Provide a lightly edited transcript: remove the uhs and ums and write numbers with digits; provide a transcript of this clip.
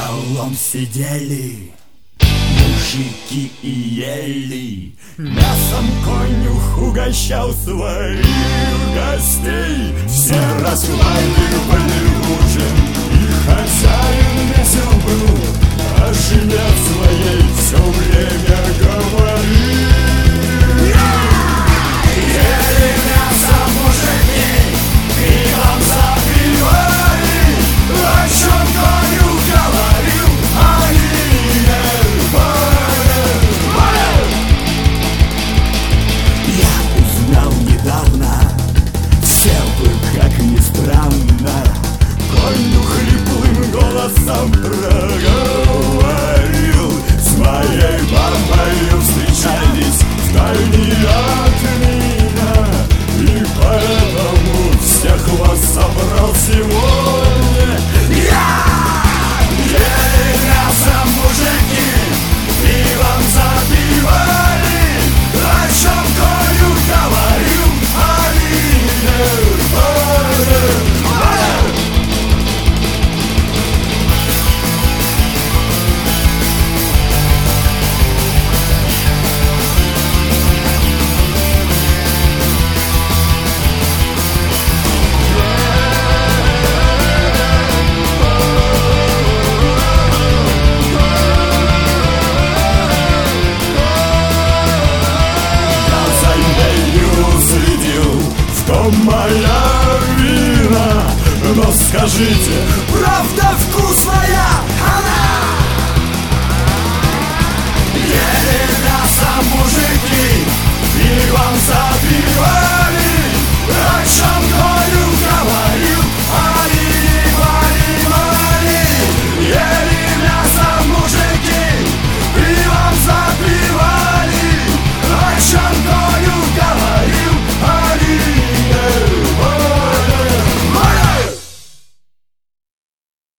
столом сидели мужики и ели, мясом конюх угощал своих гостей. Все расхваливали ужин, и хозяин весел был, о жене своей все время говорил. Ели мясо мужики, пивом запивали, о чем конюх говорил, они не поняли. Я узнал недавно, все бы, как ни странно, конюх хриплым голосом проговорил: с моей бабою встречались вдали от меня, и поэтому всех вас собрал сегодня я. Ели мясо мужики, пивом запивали, о чем конюх говорил, они не поняли. Моя вина, но скажите, правда вкусная она? Ели мясо мужики, пивом за